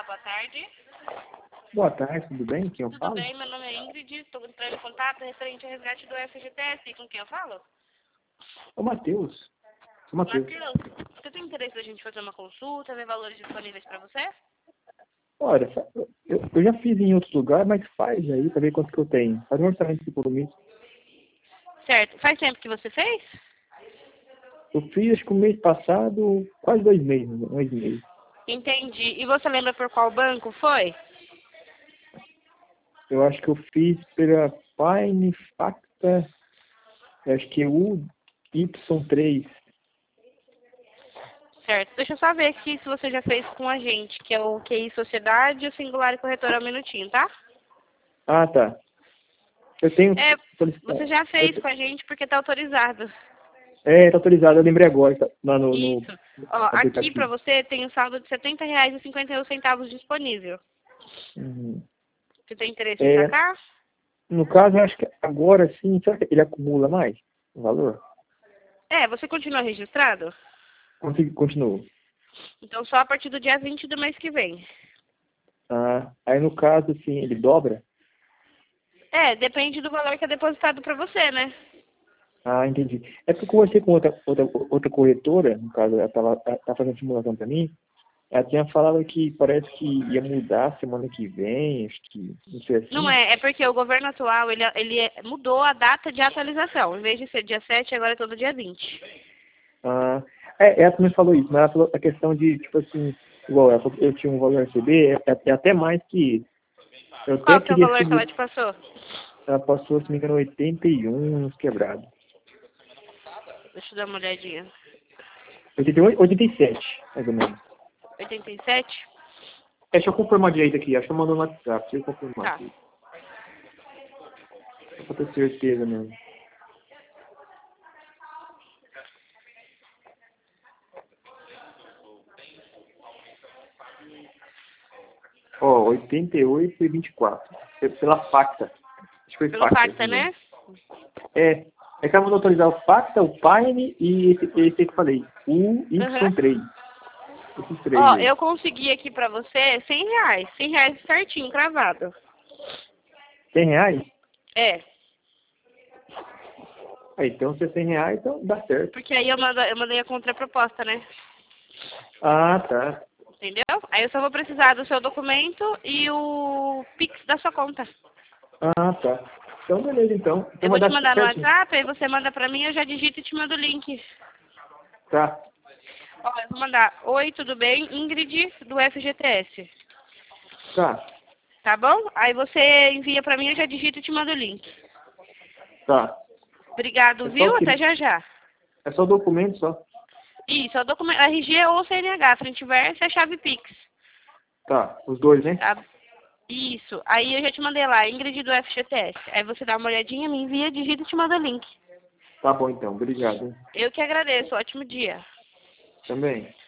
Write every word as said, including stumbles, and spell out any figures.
boa tarde. Boa tarde, tudo bem? Quem eu Tudo falo? bem, meu nome é Ingrid, estou entrando em contato referente ao resgate do F G T S. Com quem eu falo? Ô, Matheus. Sou Matheus. Matheus, você tem interesse da gente fazer uma consulta, ver valores disponíveis para você? Olha, fa- eu, eu já fiz em outros lugares, mas faz aí pra ver quanto que eu tenho. Faz um orçamento de compromisso. Certo. Faz tempo que você fez? Eu fiz, acho que o mês passado, quase dois meses, um mês e meio. Entendi. E você lembra por qual banco foi? Eu acho que eu fiz pela Pine Facta, eu acho que é U Y três. Certo. Deixa eu só ver aqui se você já fez com a gente, que é o Q I Sociedade e o Singular e Corretora, um minutinho, tá? Ah, tá. Eu tenho É, solicitado. você já Eu fez te- com a gente porque tá autorizado. É, tá autorizado, eu lembrei agora, tá, lá no, no Isso. Ó, aqui pra aplicativo. você tem um saldo de setenta reais e cinquenta e um centavos disponível. Uhum. Você tem interesse em É, sacar? no caso, eu acho que agora sim, será que ele acumula mais o valor? É, você continua registrado? Consigo, continuo. Então só a partir do dia vinte do mês que vem. Ah, aí no caso, assim, ele dobra? É, depende do valor que é depositado pra você, né? Ah, entendi. É porque eu conversei com outra, outra, outra corretora, no caso, ela estava tá fazendo simulação para mim, ela tinha falado que parece que ia mudar semana que vem, acho que, não sei Não assim. é, é porque o governo atual, ele, ele é- mudou a data de atualização. Em vez de ser dia sete, agora é todo dia vinte. Ah, é, ela também falou isso, mas ela falou a questão de, tipo assim, igual ela falou que eu tinha um valor a receber, é, é até mais que isso. Eu até Qual que é o queria valor que segurar, ela te passou? ela passou, se não me engano, oitenta e um uns quebrados. Deixa eu dar uma olhadinha. oitenta e oito, oitenta e sete, mais ou menos. oitenta e sete? É, deixa eu confirmar direito aqui. Acho que eu mandou no WhatsApp. Deixa eu confirmar Tá. aqui. Só pra ter certeza mesmo. Ó, oitenta e oito e vinte e quatro. Pe- Pela Facta. Acho que foi Pelo Facta. Facta, Esse nome. né? É. É que ela mandou autorizar o Facta, o Pine e esse, esse que eu falei. O Aham. Y três. Esses três Ó, aí. eu consegui aqui pra você cem reais. cem reais certinho, cravado. cem reais? É. Ah, então se é cem reais, então dá certo. Porque aí eu, mando, eu mandei a contraproposta, né? Ah, tá. Entendeu? Aí eu só vou precisar do seu documento e o Pix da sua conta. Ah, tá. Então beleza, então. Então Eu vai vou te dar mandar no certinho. WhatsApp, aí você manda pra mim, eu já digito e te mando o link. Tá. Ó, eu vou mandar: oi, tudo bem? Ingrid, do F G T S. Tá. Tá bom? Aí você envia pra mim, eu já digito e te mando o link. Tá. Obrigado, É só viu? o Até que? já já. É só o documento só. Isso, é o documento R G ou C N H, frente e verso e a chave Pix. Tá. Os dois, né? Tá? Isso. Aí eu já te mandei lá, Ingrid do F G T S. Aí você dá uma olhadinha, me envia, digita e te manda o link. Tá bom então, obrigado. Eu que agradeço. Ótimo dia. Também.